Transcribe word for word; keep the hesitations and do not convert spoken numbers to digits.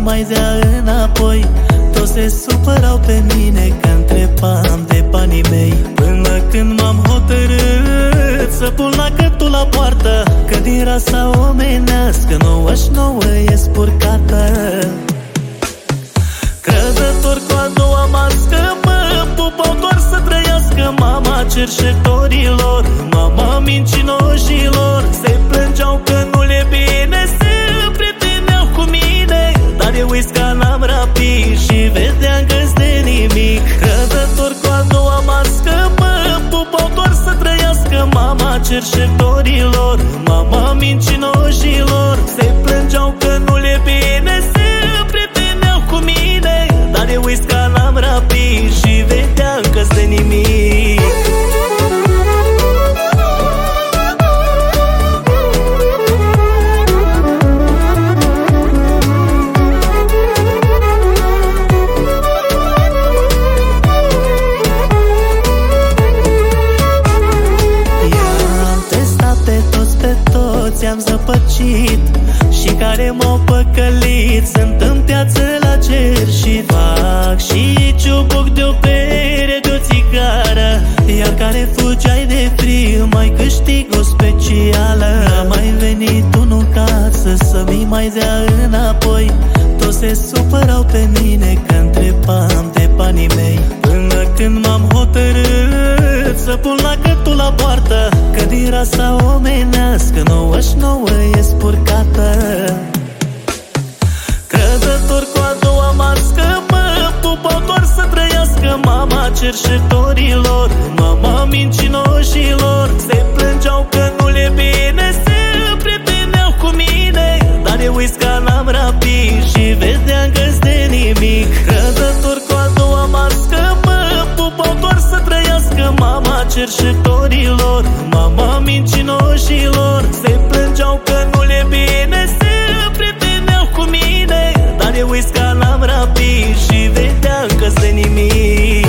mai dea înapoi. Toți se supărau pe mine că întrebam de banii mei, până când m-am hotărât să pun lacătul la poartă, că din rasa omenească nouăzeci și nouă e spurcată. Crezător cu a doua mască mă pupau doar să trăiască. Mama cerșetorilor, mama mincinoșilor, se plângeau că nu le bine, se prieteneau cu mine, dar eu isca n-am rapid și vedeam că-s de nimic. Crezător cu a doua mască mă pupau doar să trăiască. Mama cerșetorilor, mama mincinoșilor, se plângeau că nu le bine, se prieteneau cu mine, dar eu isca n-am rapid și vedeam că-s de nimic. Am zăpăcit și care m-au păcălit, sunt în piață la cer și fac și ciubuc de o bere, de o țigară, iar care fugeai de frig mai câștig o specială. N-a mai venit unul casă să-mi mai dea înapoi. Toți se supărau pe mine că întrebam de banii mei, până când m-am hotărât să pun lacătul la poartă, că din rasa omenească nouăzeci și nouă e spurcată. Crezător cu a doua mască mă pupau doar să trăiască. Mama cerșetorilor, mama mincinoșilor, se plângeau că nu le bine, se prieteneau cu mine, dar eu isca n-am rapid și vedeam că-s de nimic. Crezător cu a doua mască mă pupau doar să trăiască. Mama cerșetorilor, mama mincinoșilor, se plângeau că nu le bine, se prieteneau cu mine, dar eu isca n-am rapid și vedeam că-s de nimic.